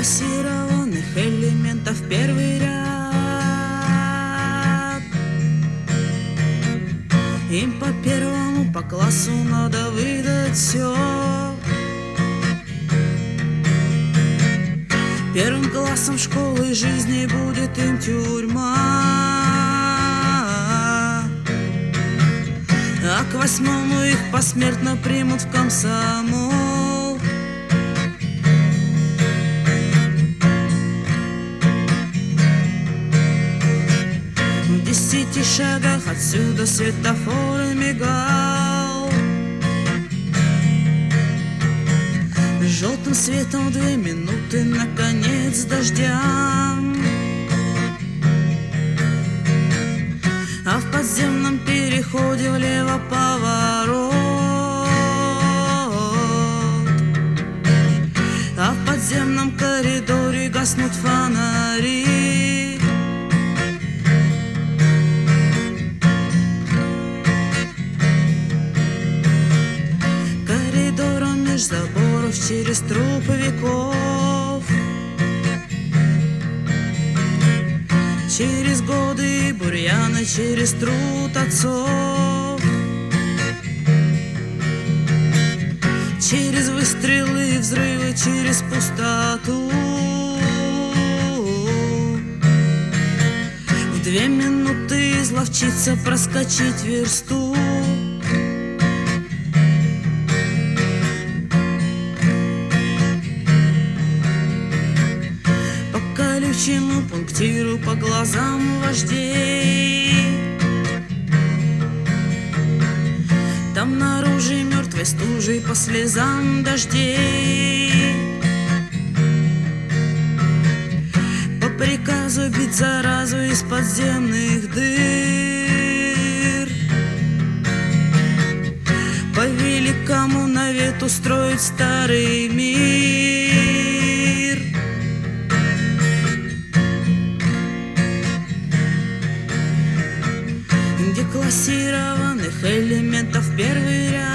деклассированных элементов первый ряд. Им по первому по классу надо выдать все. Первым классом школы жизни будет им тюрьма, а к 8-му их посмертно примут в комсомол. В 10 шагах отсюда светофор мигал желтым светом 2 минуты, наконец, дождям. А в подземном переходе влево поворот, а в подземном коридоре гаснут фонари. Коридором меж заборов через трупы веков, через годы и бурьяны, через труд отцов, через выстрелы и взрывы, через пустоту. В 2 минуты изловчиться проскочить версту. По колючему пунктиру, по глазам вождей, там наружу мертвой стужей по слезам дождей. По приказу бить заразу из подземных дыр, по великому навету строить старый мир. Деклассированных элементов первый ряд.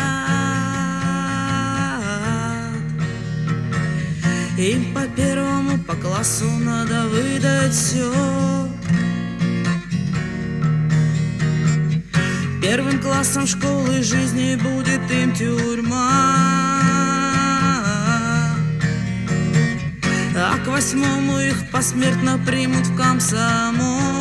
Им по первому по классу надо выдать все. Первым классом школы жизни будет им тюрьма, а к 8-му их посмертно примут в комсомол.